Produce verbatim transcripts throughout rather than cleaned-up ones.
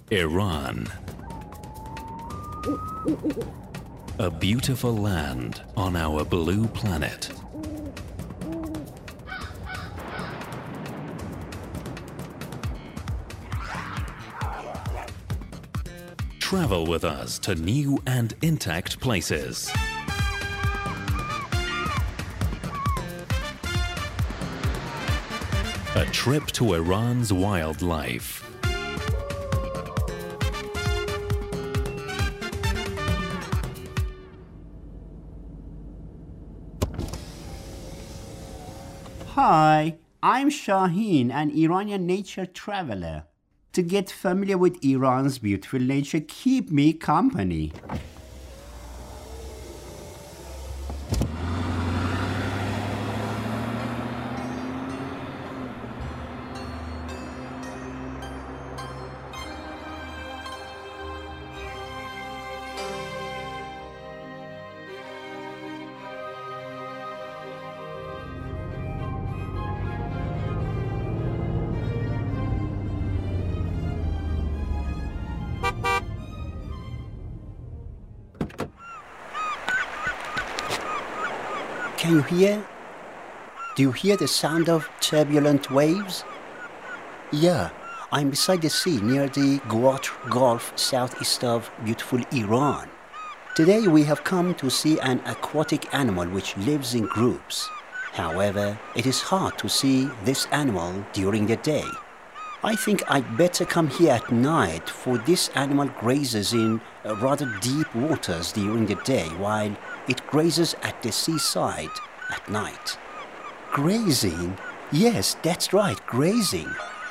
Iran. A beautiful land on our blue planet. Travel with us to new and intact places. A trip to Iran's wildlife. Hi, I'm Shaheen, an Iranian nature traveler. To get familiar with Iran's beautiful nature, keep me company. Can you hear? Do you hear the sound of turbulent waves? Yeah, I'm beside the sea near the Gwadr Gulf southeast of beautiful Iran. Today we have come to see an aquatic animal which lives in groups. However, it is hard to see this animal during the day. I think I'd better come here at night, for this animal grazes in rather deep waters during the day while it grazes at the seaside at night. Grazing? Yes, that's right, grazing.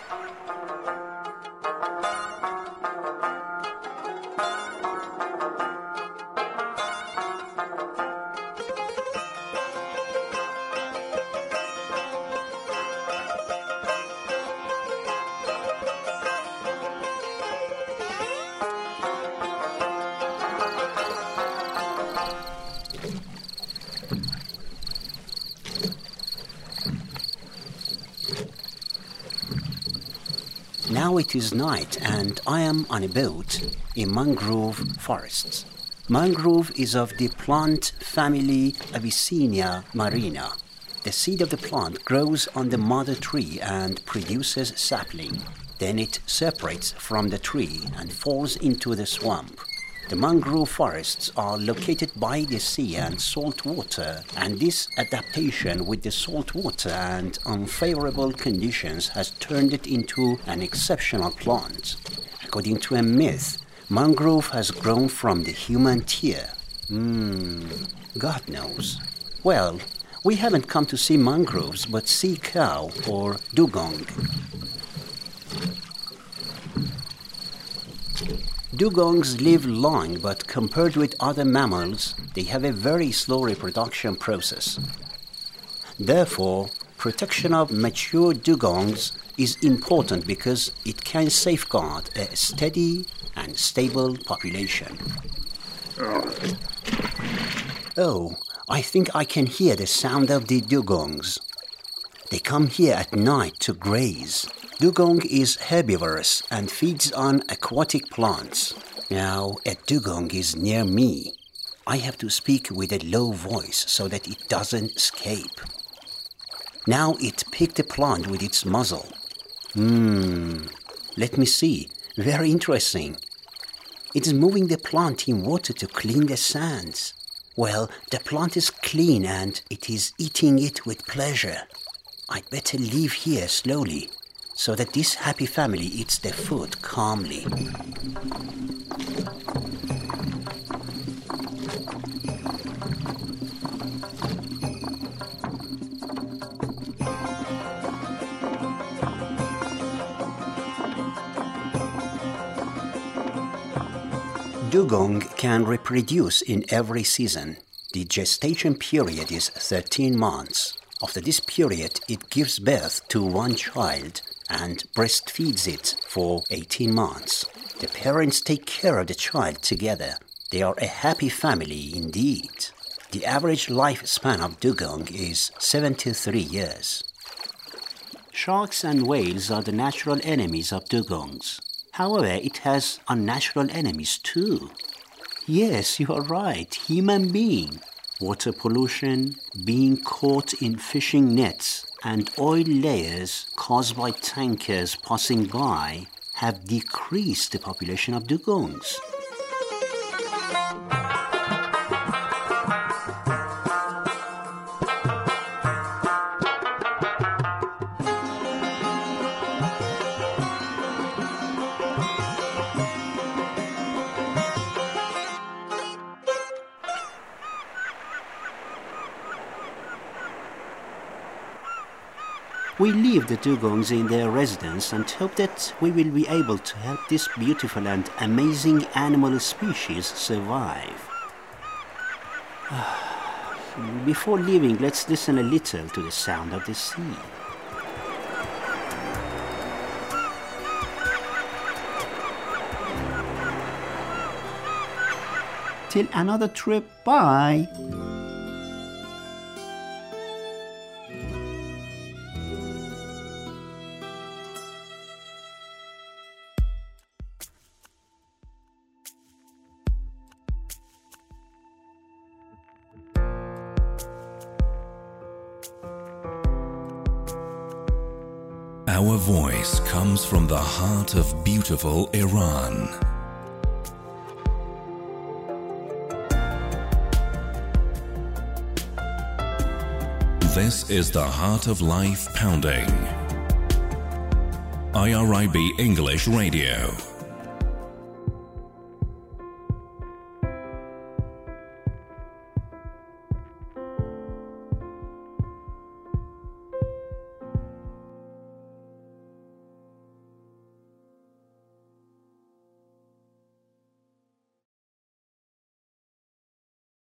Now it is night and I am on a boat in mangrove forests. Mangrove is of the plant family Avicennia marina. The seed of the plant grows on the mother tree and produces sapling. Then it separates from the tree and falls into the swamp. The mangrove forests are located by the sea and salt water, and this adaptation with the salt water and unfavorable conditions has turned it into an exceptional plant. According to a myth, mangrove has grown from the human tear. Hmm, God knows. Well, we haven't come to see mangroves, but sea cow or dugong. Dugongs live long, but compared with other mammals, they have a very slow reproduction process. Therefore, protection of mature dugongs is important because it can safeguard a steady and stable population. Oh, I think I can hear the sound of the dugongs. They come here at night to graze. Dugong is herbivorous and feeds on aquatic plants. Now, a dugong is near me. I have to speak with a low voice so that it doesn't escape. Now it picked a plant with its muzzle. Hmm, let me see. Very interesting. It is moving the plant in water to clean the sands. Well, the plant is clean and it is eating it with pleasure. I'd better leave here slowly, so that this happy family eats their food calmly. Dugong can reproduce in every season. The gestation period is thirteen months. After this period, it gives birth to one child and breastfeeds it for eighteen months. The parents take care of the child together. They are a happy family indeed. The average lifespan of dugong is seventy-three years. Sharks and whales are the natural enemies of dugongs. However, it has unnatural enemies too. Yes, you are right, human being. Water pollution, being caught in fishing nets, and oil layers caused by tankers passing by have decreased the population of dugongs. We leave the dugongs in their residence and hope that we will be able to help this beautiful and amazing animal species survive. Before leaving, let's listen a little to the sound of the sea. Till another trip, bye! Our voice comes from the heart of beautiful Iran. This is the Heart of Life Pounding. I R I B English Radio.